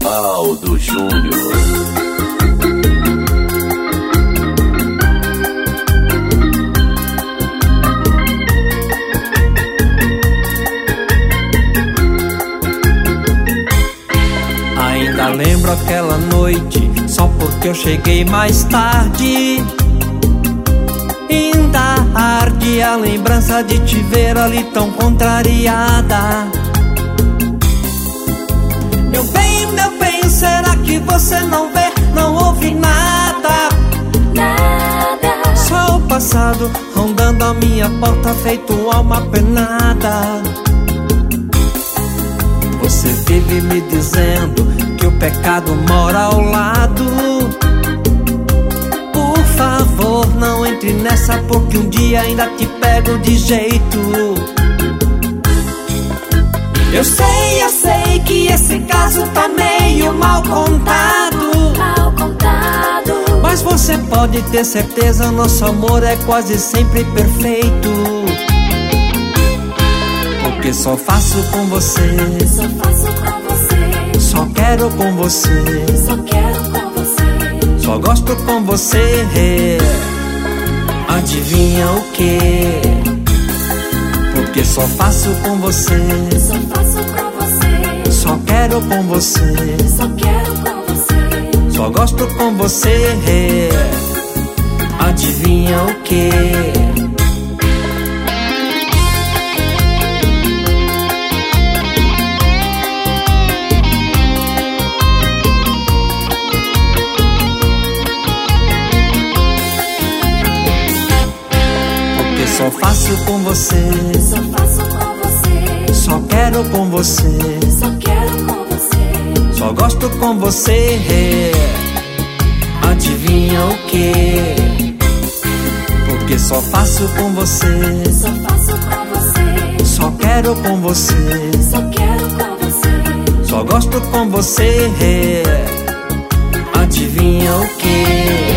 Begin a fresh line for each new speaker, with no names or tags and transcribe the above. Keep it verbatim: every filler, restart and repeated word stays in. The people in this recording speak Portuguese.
Aldo Júnior.
Ainda lembro aquela noite, só porque eu cheguei mais tarde. Ainda arde a lembrança de te ver ali tão contrariada. Meu bem, meu bem, será que você não vê, não ouve nada?
Nada.
Só o passado rondando a minha porta, feito alma penada. Você vive me dizendo que o pecado mora ao lado. Por favor, não entre nessa, porque um dia ainda te pego de jeito. Eu sei, eu sei que esse caso tá meio mal contado.
Mal contado.
Mas você pode ter certeza, nosso amor é quase sempre perfeito. Porque só faço com você,
Só faço com você.
só quero com você,
Só quero com você.
só gosto com você. Adivinha o que? Porque só faço com você,
Só faço com você.
só quero com você,
Só quero com você.
só gosto com você. Adivinha o que? Só faço com você,
Só faço com você.
só quero com você,
Só quero com você.
só gosto com você. Adivinha o que? Porque só faço com você,
Só faço com você.
só quero com você,
Só quero com você.
só gosto com você. Adivinha o que?